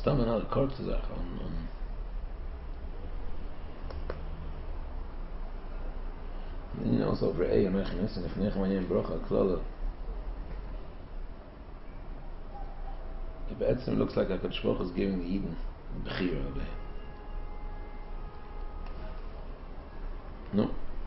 stammen alle kurze Sachen you know, so for A, I'm not missing if Nechama Yem Brocha, Klala. It looks like HaKadosh Baruch Hu is giving the Eden Bechira away. No.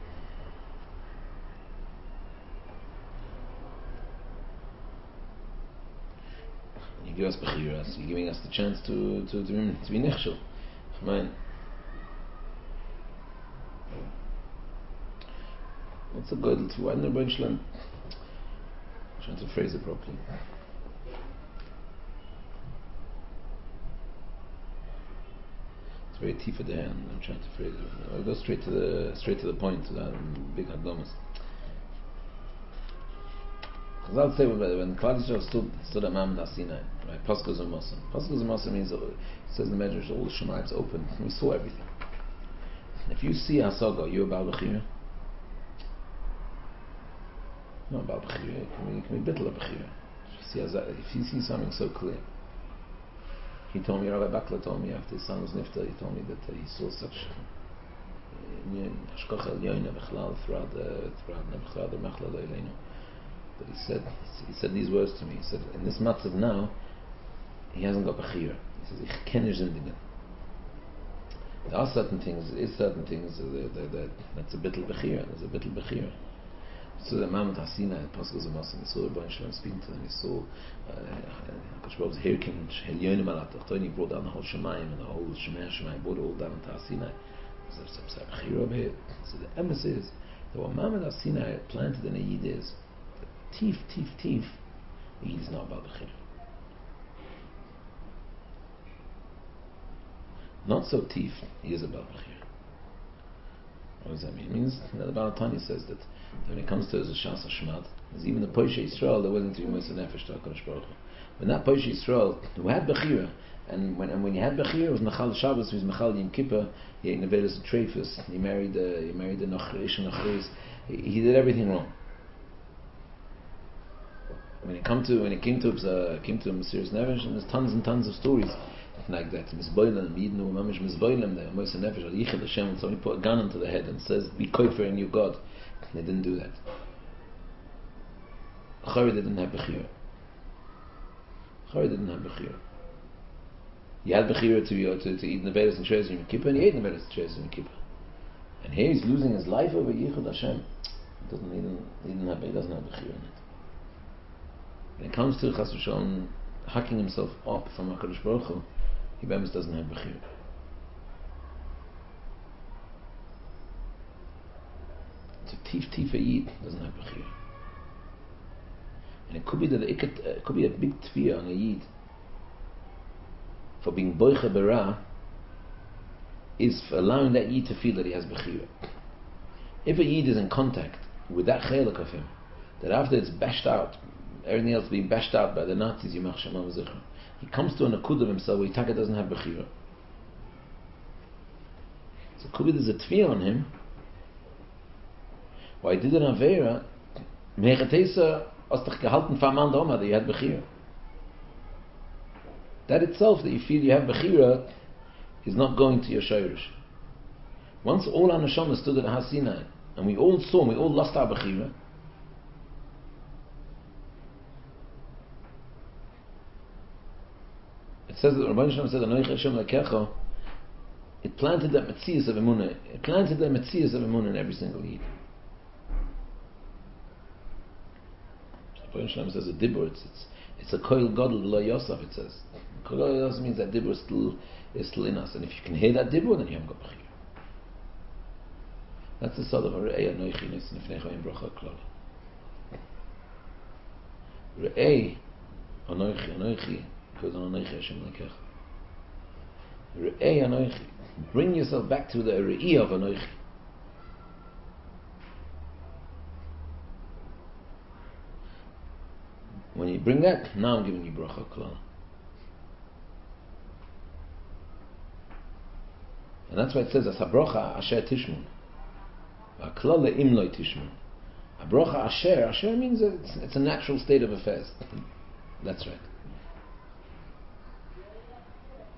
You give us Bechiras, you're giving us the chance to be Nechshel. I mean, what's a good to one Rebbeinu? Trying to phrase it properly. It's very tief at the hand. I'm trying to phrase it. I'll go straight to the point without big hagdomas. Because I'll say when Klal Yisrael stood at Ma'amad HaSinai, right? Pasuk Zimasa. Pasuk Zimasa means it says in the Medrash all the Shemayim's open. We saw everything. If you see Hasaga, you're about Bechira. Not about Bechira. It can be bittul of Bechira. If you see something so clear. He told me, Rabbi Bakla told me after his son was nifta, he told me that he saw such hashkacha elyoina b'chlal throughout the machla le'eleinu. But he said these words to me. He said, in this matzav now, he hasn't got bechira. He says, ich kenne zindigen. There are certain things that's a bittul bechira. There's a bittul bechira. So the Ma'amad HaSinai at Pasuk Zimasa, he saw the Rebbeinu Shalom speaking to them. He saw HaKadosh Baruch Hu's Hirkin Helyonim Al HaTachtonim. He brought down the whole Shemayim and the whole Shemayim brought it all down to HaSinai. So there's a bechira over here. So the emes is that what Ma'amad HaSinai planted in a Yid is Tif. The Yid is not about bechira. Not so Tif, he is about bechira. What does that mean? It means that the Baal Tanya says that when it comes to the Shas HaShmad, there's even the Poshe Yisrael that wasn't to be Moshe Nefesh to HaKadosh Baruch Hu. When that Poshe Yisrael who had Bechira, and when he had Bechira, it was Machal Shabbos, he was Machal Yom Kippur, he ate Nevedas and Treifus, he married the Nachrish and Nachriz, he did everything wrong. When it came to Mesiras Nefesh, and there's tons and tons of stories like that. Mizboilem, Yidnu, Mamish Mizboilem, the Moshe Nefesh, Al-Yichad Hashem, and somebody put a gun onto the head and says, be kofer in your God. They didn't do that. Chari didn't have Bechira. He had Bechira to eat Nevedas and Treis Yom Kippur, and he ate Nevedas and Treis Yom Kippur. And here he's losing his life over Yichud Hashem. He doesn't have Bechira in it. When it comes to Chas v'Shalom hacking himself up from HaKadosh Baruch Hu, he doesn't have Bechira. It's a Tif Yid doesn't have Bechira. And it could be that it could be a big tefiyah on a Yid for being Boicha Berah is for allowing that Yid to feel that he has Bechira. If a Yid is in contact with that chelik of him, that after it's bashed out, everything else being bashed out by the Nazis, Yimach Shema V'Zichra, he comes to an akud of himself where Taka doesn't have Bechira. So could be there's a tefiyah on him. Why did an Avera Mechatesa aus dich gehalten von Mann Doma that you had Bechira. That itself, that you feel you have Bechira, is not going to your Shayrish. Once all our Neshama stood at Har Sinai, and we all lost our Bechira, it says that Rabbi Shalom said, Anoich Hashem Lekecha, it planted that Metzias of Emunah. It planted that Metzias of Emunah in every single Yid. Rabbi Shalom says a Dibur, it's a Koil Godel Lo Yosef, it says. Koil Godel Yosef means that Dibur is still in us. And if you can hear that Dibur, then you haven't got Bechira. That's the sort of a Re'ei Anoichi Nissen Ifnei Chaim Bracha Klal. Re'ei Anoichi goes on Anoichi Hashem Lekecha. Re'ei Anoichi. Bring yourself back to the Re'ei of Anoichi. When you bring that, now I'm giving you Bracha Klal. And that's why it says, As HaBracha Asher Tishmun. Klal Le'im Loi Tishmun. A Bracha Asher means it's a natural state of affairs. That's right.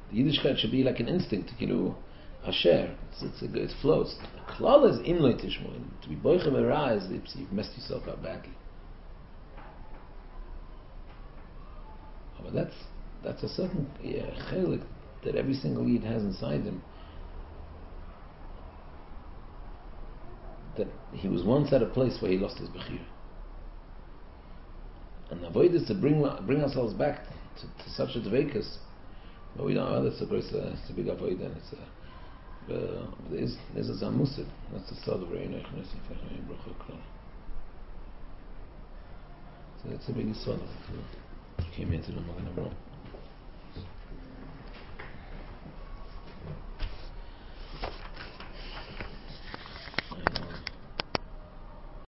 The Yiddishkeit should be like an instinct, a share. It flows. Klal is imloy tishmoin. To be boichem era is you've messed yourself up badly. But that's a certain chelik that every single Yid has inside him. That he was once at a place where he lost his bechira. And avoid is to bring ourselves back to such a dveikus. But we don't know. That's it's a big avoid, and there's a zamusid. That's the sort of very nice. So it's a big sort of came into the Magen Avraham.